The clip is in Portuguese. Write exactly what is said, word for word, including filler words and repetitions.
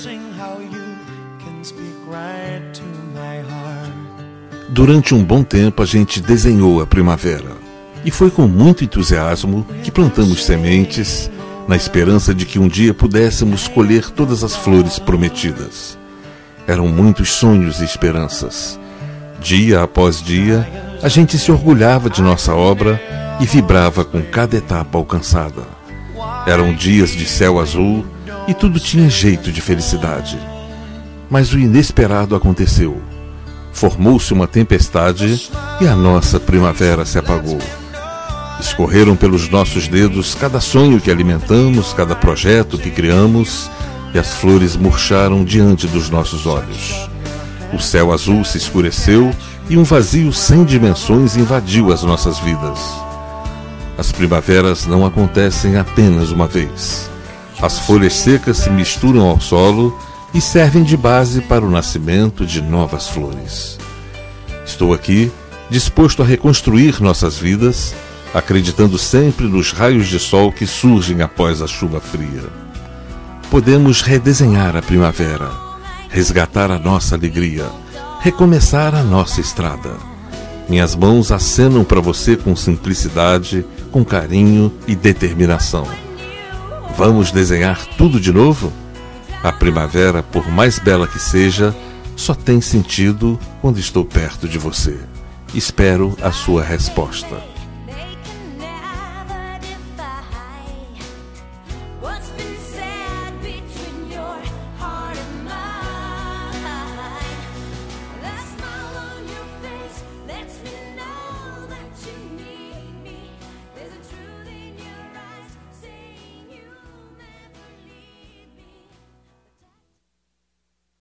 Durante um bom tempo a gente desenhou a primavera. E foi com muito entusiasmo que plantamos sementes, na esperança de que um dia pudéssemos colher todas as flores prometidas. Eram muitos sonhos e esperanças. Dia após dia, a gente se orgulhava de nossa obra e vibrava com cada etapa alcançada. Eram dias de céu azul e tudo tinha jeito de felicidade. Mas o inesperado aconteceu. Formou-se uma tempestade e a nossa primavera se apagou. Escorreram pelos nossos dedos cada sonho que alimentamos, cada projeto que criamos, e as flores murcharam diante dos nossos olhos. O céu azul se escureceu e um vazio sem dimensões invadiu as nossas vidas. As primaveras não acontecem apenas uma vez. As folhas secas se misturam ao solo e servem de base para o nascimento de novas flores. Estou aqui, disposto a reconstruir nossas vidas, acreditando sempre nos raios de sol que surgem após a chuva fria. Podemos redesenhar a primavera, resgatar a nossa alegria, recomeçar a nossa estrada. Minhas mãos acenam para você com simplicidade, com carinho e determinação. Vamos desenhar tudo de novo? A primavera, por mais bela que seja, só tem sentido quando estou perto de você. Espero a sua resposta.